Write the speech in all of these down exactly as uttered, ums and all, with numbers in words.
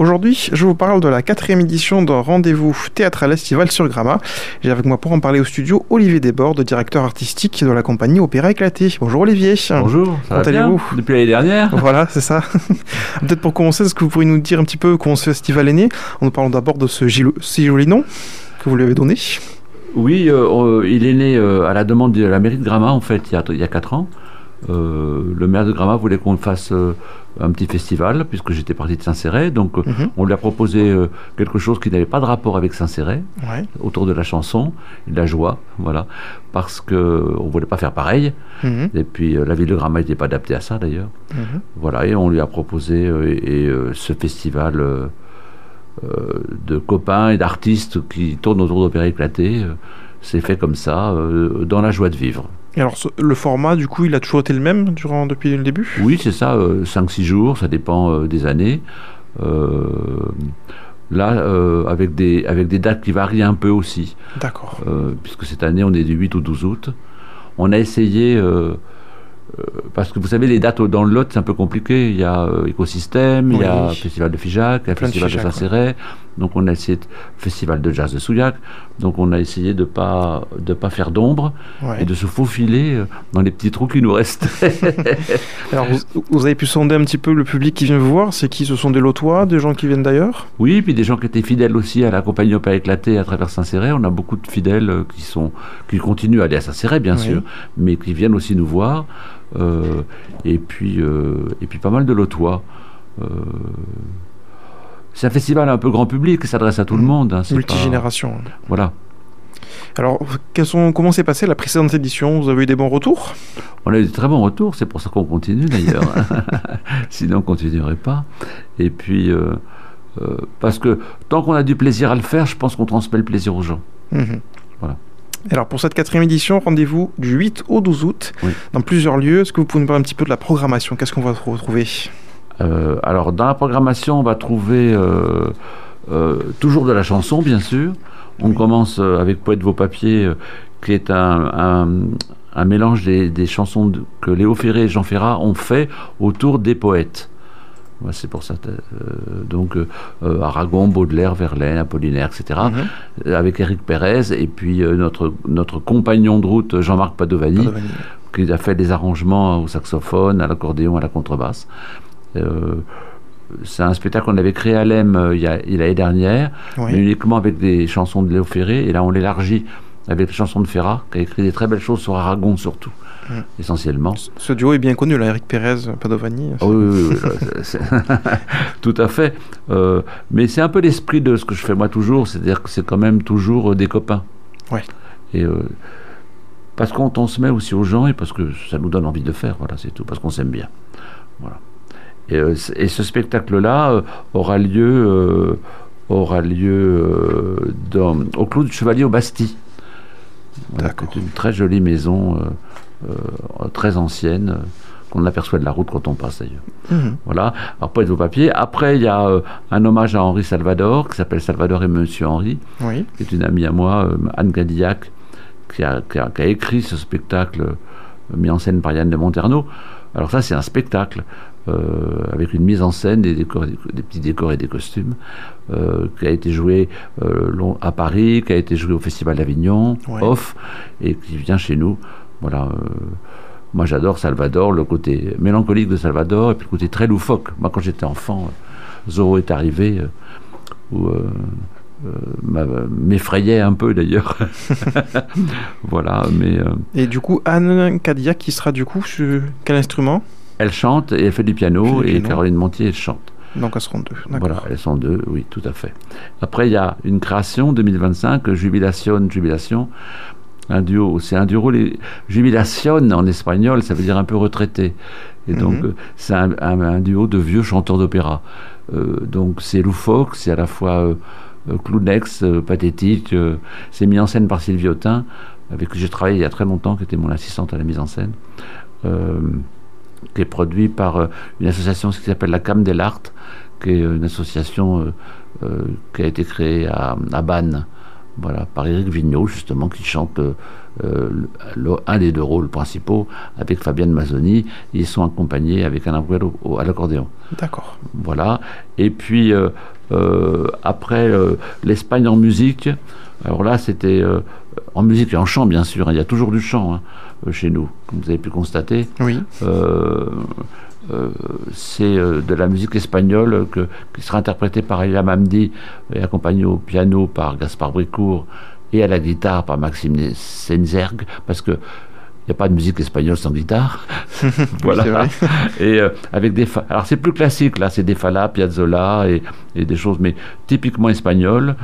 Aujourd'hui, je vous parle de la quatrième édition d'un rendez-vous théâtral estival sur Gramma. J'ai avec moi pour en parler au studio Olivier Desbordes, directeur artistique de la compagnie Opéra Éclaté. Bonjour Olivier. Bonjour, ça va bien depuis l'année dernière. Voilà, c'est ça. Peut-être pour commencer, est-ce que vous pourriez nous dire un petit peu comment ce festival est né, en nous parlant d'abord de ce si joli nom que vous lui avez donné? Oui, euh, il est né euh, à la demande de la mairie de Gramma, en fait, il y a, il y a quatre ans. Euh, le maire de Gramma voulait qu'on fasse euh, un petit festival, puisque j'étais parti de Saint-Céré, donc euh, mm-hmm. on lui a proposé euh, quelque chose qui n'avait pas de rapport avec Saint-Céré, ouais. autour de la chanson et de la joie, voilà, parce qu'on ne voulait pas faire pareil, mm-hmm. et puis euh, la ville de Gramma n'était pas adaptée à ça d'ailleurs, mm-hmm. voilà, et on lui a proposé euh, et, et, euh, ce festival euh, euh, de copains et d'artistes qui tournent autour d'Opéra Éclaté, euh, c'est fait comme ça, euh, dans la joie de vivre. Et alors, le format, du coup, il a toujours été le même durant, depuis le début ? Oui, c'est ça, euh, cinq six jours, ça dépend euh, des années. Euh, là, euh, avec, des, avec des dates qui varient un peu aussi. D'accord. Euh, puisque cette année, on est du huit au douze août. On a essayé... Euh, Euh, parce que vous savez, les dates dans le Lot, c'est un peu compliqué. Il y a euh, Écosystème, oui. il y a le Festival de Figeac, le Festival de, de Saint-Céré. Ouais. Donc on a essayé de, Festival de Jazz de Souillac. Donc on a essayé de ne pas, de pas faire d'ombre ouais. et de se faufiler euh, dans les petits trous qui nous restent. Alors vous, vous avez pu sonder un petit peu le public qui vient vous voir. C'est qui? Ce sont des Lotois, des gens qui viennent d'ailleurs? Oui, puis des gens qui étaient fidèles aussi à la compagnie Opéra Éclaté à travers Saint-Céré. On a beaucoup de fidèles euh, qui, sont, qui continuent à aller à Saint-Céré, bien oui. sûr, mais qui viennent aussi nous voir. Euh, et puis euh, et puis pas mal de Lotois. Euh, c'est un festival un peu grand public qui s'adresse à tout mmh. le monde. Hein, multigénération. Pas... Voilà. Alors, quels sont, comment s'est passée la précédente édition? Vous avez eu des bons retours? On a eu de très bons retours, c'est pour ça qu'on continue d'ailleurs. Sinon, on ne continuerait pas. Et puis, euh, euh, parce que tant qu'on a du plaisir à le faire, je pense qu'on transmet le plaisir aux gens. Mmh. Voilà. Alors pour cette quatrième édition, rendez-vous du huit au douze août, oui. dans plusieurs lieux. Est-ce que vous pouvez nous parler un petit peu de la programmation? Qu'est-ce qu'on va retrouver? euh, Alors dans la programmation, on va trouver euh, euh, toujours de la chanson, bien sûr. On oui. commence avec Poète Vos Papiers, euh, qui est un, un, un mélange des, des chansons de, que Léo Ferré et Jean Ferrat ont fait autour des poètes. Ouais, c'est pour ça. Euh, donc, euh, Aragon, Baudelaire, Verlaine, Apollinaire, et cetera. Mm-hmm. Avec Éric Pérez et puis euh, notre, notre compagnon de route, Jean-Marc Padovani, Padovani, qui a fait des arrangements au saxophone, à l'accordéon, à la contrebasse. Euh, c'est un spectacle qu'on avait créé à l'E M euh, il y a, l'année dernière, oui. mais uniquement avec des chansons de Léo Ferré. Et là, on l'élargit avec les chansons de Ferrat, qui a écrit des très belles choses sur Aragon, surtout. Mmh. Essentiellement. Ce duo est bien connu, là, Éric Pérez, Padovani. Oh, oui, oui, oui c'est, c'est tout à fait. Euh, mais c'est un peu l'esprit de ce que je fais moi toujours, c'est-à-dire que c'est quand même toujours euh, des copains. Ouais. Et euh, parce qu'on on se met aussi aux gens et parce que ça nous donne envie de faire, voilà, c'est tout, parce qu'on s'aime bien. Voilà. Et, euh, et ce spectacle-là euh, aura lieu, euh, aura lieu euh, dans, au Clos du Chevalier aux Bastilles. Voilà, c'est une très jolie maison. Euh, Euh, très ancienne, euh, qu'on aperçoit de la route quand on passe d'ailleurs. Mmh. Voilà. Alors, Poète Vos Papiers. Après, il y a euh, un hommage à Henri Salvador, qui s'appelle Salvador et Monsieur Henri, oui. qui est une amie à moi, euh, Anne Cadillac, qui a, qui, a, qui a écrit ce spectacle euh, mis en scène par Yann de Monterno. Alors ça, c'est un spectacle euh, avec une mise en scène, des, décors, des, des petits décors et des costumes, euh, qui a été joué euh, long, à Paris, qui a été joué au Festival d'Avignon, ouais. off, et qui vient chez nous. Voilà, euh, moi j'adore Salvador, le côté mélancolique de Salvador et puis le côté très loufoque. Moi quand j'étais enfant, euh, Zorro est arrivé, euh, où euh, euh, m'effrayait un peu d'ailleurs. Voilà, mais. Euh, et du coup, Anne Cadillac qui sera du coup sur quel instrument? Elle chante et elle fait du piano, fait du et piano. Caroline Montier elle chante. Donc elles seront deux. D'accord. Voilà, elles sont deux, oui, tout à fait. Après il y a une création deux mille vingt-cinq, Jubilation, Jubilation. Un duo, c'est un duo, les Jubilation en espagnol, ça veut dire un peu retraité. Et donc, mm-hmm. c'est un, un, un duo de vieux chanteurs d'opéra. Euh, donc, c'est loufoque, c'est à la fois euh, clownex, euh, pathétique. Euh, c'est mis en scène par Sylvie Autain, avec qui j'ai travaillé il y a très longtemps, qui était mon assistante à la mise en scène. Euh, qui est produit par euh, une association qui s'appelle la Cam de l'Art, qui est une association euh, euh, qui a été créée à, à Bannes. Voilà, par Éric Vigneault, justement, qui chante euh, le, le, un des deux rôles principaux avec Fabienne Mazzoni. Ils sont accompagnés avec un abuelo à l'accordéon. D'accord. Voilà. Et puis, euh, euh, après euh, l'Espagne en musique, alors là, c'était euh, en musique et en chant, bien sûr. Hein, il y a toujours du chant hein, chez nous, comme vous avez pu constater. Oui. Euh, Euh, c'est euh, de la musique espagnole que, qui sera interprétée par Elia Mamdi et accompagnée au piano par Gaspard Bricourt et à la guitare par Maxime Senzerg, parce que il n'y a pas de musique espagnole sans guitare. Voilà. Oui, et euh, avec des fa- alors c'est plus classique là, c'est des Falla, Piazzolla et, et des choses, mais typiquement espagnoles.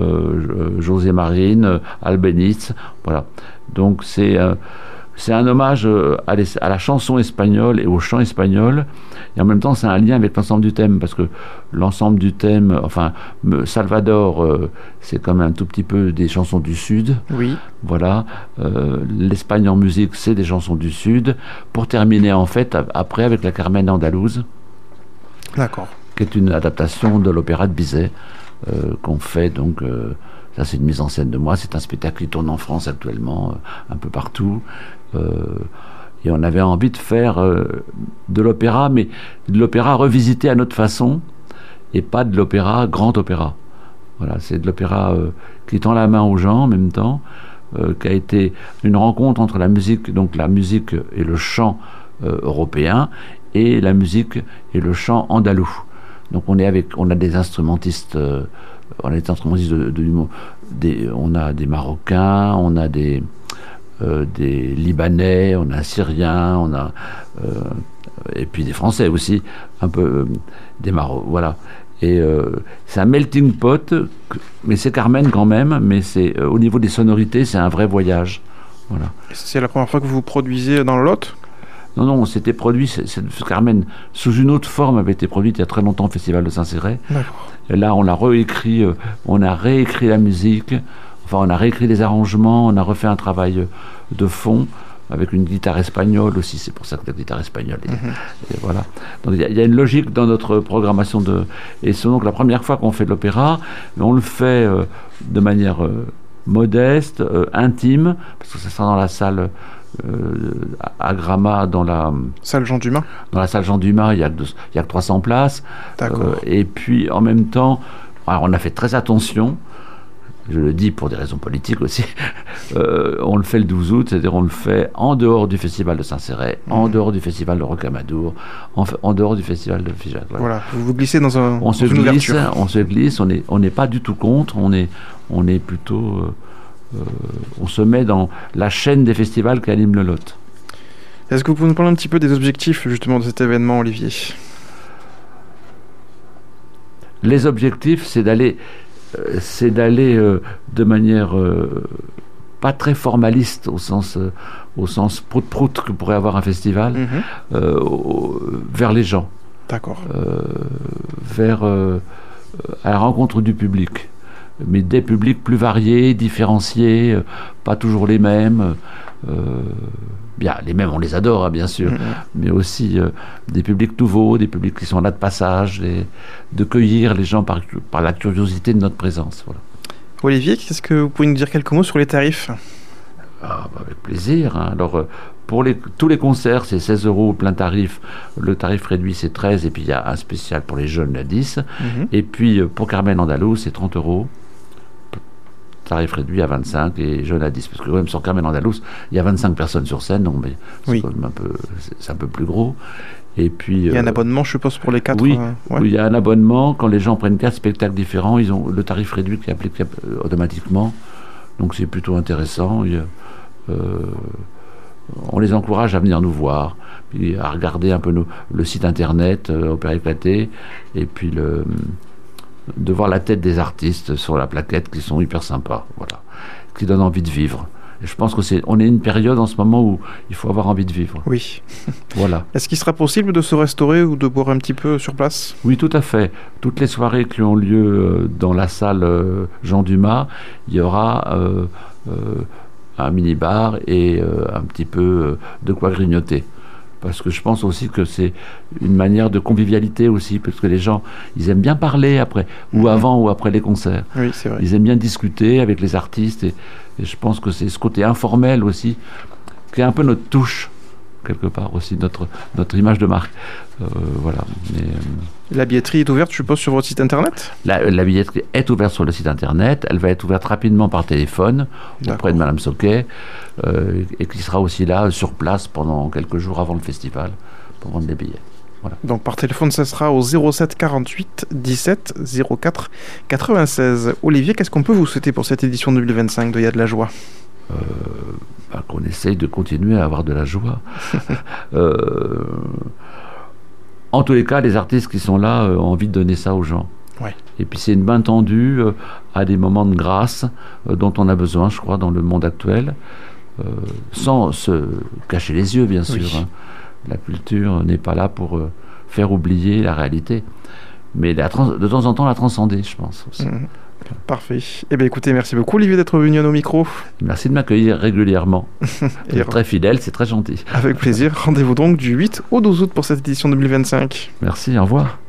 Euh, José Marine, Albéniz, voilà. Donc c'est euh, C'est un hommage à, les, à la chanson espagnole et au chant espagnol, et en même temps c'est un lien avec l'ensemble du thème, parce que l'ensemble du thème, enfin Salvador, euh, c'est quand même un tout petit peu des chansons du Sud. Oui. Voilà. Euh, L'Espagne en musique, c'est des chansons du Sud. Pour terminer en fait après avec la Carmen andalouse. D'accord. Qui est une adaptation de l'opéra de Bizet euh, qu'on fait donc. Euh, Ça, c'est une mise en scène de moi. C'est un spectacle qui tourne en France actuellement, euh, un peu partout. Euh, et on avait envie de faire euh, de l'opéra, mais de l'opéra revisité à notre façon, et pas de l'opéra grand opéra. Voilà, c'est de l'opéra euh, qui tend la main aux gens en même temps, euh, qui a été une rencontre entre la musique, donc la musique et le chant euh, européen, et la musique et le chant andalou. Donc on est avec, on a des instrumentistes. Euh, On a des instrumentistes de, de, de, des, on a des Marocains, on a des, euh, des Libanais, on a Syriens, on a euh, et puis des Français aussi, un peu euh, des Maroc, voilà. Et euh, c'est un melting pot, mais c'est Carmen quand même, mais c'est euh, au niveau des sonorités, c'est un vrai voyage, voilà. C'est la première fois que vous produisez dans le Lot ? Non, non, c'était produit, c'est, c'est, Carmen, sous une autre forme, avait été produite il y a très longtemps au Festival de Saint-Céré. D'accord. Et là, on a réécrit, euh, on a réécrit la musique, enfin, on a réécrit les arrangements, on a refait un travail de fond, avec une guitare espagnole aussi, c'est pour ça que la guitare espagnole, et, mm-hmm. et voilà. Donc il y, y a une logique dans notre programmation, de, et c'est donc la première fois qu'on fait de l'opéra, mais on le fait euh, de manière euh, modeste, euh, intime, parce que ça sera dans la salle... Euh, à Gramma, dans la salle Jean Dumas. Dans la salle Jean Dumas, il y a que, il y a que trois cents places. D'accord. Euh, et puis en même temps, alors on a fait très attention. Je le dis pour des raisons politiques aussi. euh, on le fait le douze août, c'est-à-dire on le fait en dehors du festival de Saint-Céré, mmh. en dehors du festival de Rocamadour, en, en dehors du festival de Figeac. Voilà. voilà, vous vous glissez dans un. On dans se une glisse, ouverture. on se glisse. On n'est on n'est pas du tout contre. On est on est plutôt. Euh, Euh, on se met dans la chaîne des festivals qui anime le Lot. Est-ce que vous pouvez nous parler un petit peu des objectifs justement de cet événement, Olivier ? Les objectifs, c'est d'aller, euh, c'est d'aller euh, de manière euh, pas très formaliste au sens, euh, au sens prout-prout que pourrait avoir un festival, mm-hmm. euh, au, vers les gens. D'accord. Euh, vers euh, à la rencontre du public. Mais des publics plus variés, différenciés, euh, pas toujours les mêmes. Euh, bien, les mêmes, on les adore, hein, bien sûr, mmh. mais aussi euh, des publics nouveaux, des publics qui sont là de passage, des, de cueillir les gens par, par la curiosité de notre présence. Voilà. Olivier, est-ce que vous pouvez nous dire quelques mots sur les tarifs ? Ah, bah avec plaisir. Hein. Alors, euh, pour les, tous les concerts, c'est seize euros plein tarif. Le tarif réduit, c'est treize, et puis il y a un spécial pour les jeunes à dix. Mmh. Et puis, euh, pour Carmen Andalouse, c'est trente euros. Tarif réduit à vingt-cinq et jeune à dix, parce que même sur Carmen Andalouse, il y a vingt-cinq personnes sur scène, donc mais c'est, oui. quand même un peu, c'est, c'est un peu plus gros. Et puis, il y a euh, un abonnement, je suppose, pour les quatre. Oui, euh, ouais. oui, il y a un abonnement. Quand les gens prennent quatre spectacles différents, ils ont le tarif réduit qui est appliqué euh, automatiquement. Donc c'est plutôt intéressant. Il y a, euh, on les encourage à venir nous voir, puis à regarder un peu nos, le site internet euh, Opéra Éclaté, et puis le... de voir la tête des artistes sur la plaquette qui sont hyper sympas, voilà, qui donnent envie de vivre. Et je pense que c'est, on est une période en ce moment où il faut avoir envie de vivre. Oui. Voilà. Est-ce qu'il sera possible de se restaurer ou de boire un petit peu sur place ? Oui, tout à fait. Toutes les soirées qui ont lieu dans la salle Jean Dumas, il y aura euh, euh, un mini-bar et euh, un petit peu de quoi grignoter. parce que je pense aussi que c'est une manière de convivialité aussi, parce que les gens, ils aiment bien parler après, ou mmh. avant ou après les concerts. Oui, c'est vrai. Ils aiment bien discuter avec les artistes, et, et je pense que c'est ce côté informel aussi, qui est un peu notre touche, quelque part aussi, notre, notre image de marque. Euh, voilà. Mais, euh, la billetterie est ouverte, je suppose, sur votre site internet ? la, la billetterie est ouverte sur le site internet, elle va être ouverte rapidement par téléphone, D'accord. auprès de Madame Soquet, euh, et qui sera aussi là, sur place, pendant quelques jours avant le festival, pour vendre les billets. Voilà. Donc par téléphone, ça sera au zéro sept quarante-huit dix-sept zéro quatre quatre-vingt-seize. Olivier, qu'est-ce qu'on peut vous souhaiter pour cette édition deux mille vingt-cinq de Il y a de la joie ? euh, bah, Qu'on essaye de continuer à avoir de la joie. euh, en tous les cas, les artistes qui sont là euh, ont envie de donner ça aux gens. Ouais. Et puis c'est une main tendue euh, à des moments de grâce euh, dont on a besoin, je crois, dans le monde actuel, euh, sans se cacher les yeux, bien sûr. Oui. Hein. La culture n'est pas là pour euh, faire oublier la réalité, mais la trans- de temps en temps la transcender, je pense aussi. Mmh. Parfait. Eh bien écoutez, merci beaucoup Olivier d'être venu à nos micros. Merci de m'accueillir régulièrement. Vous êtes très fidèle, c'est très gentil. Avec plaisir. Rendez-vous donc du huit au douze août pour cette édition deux mille vingt-cinq. Merci, au revoir.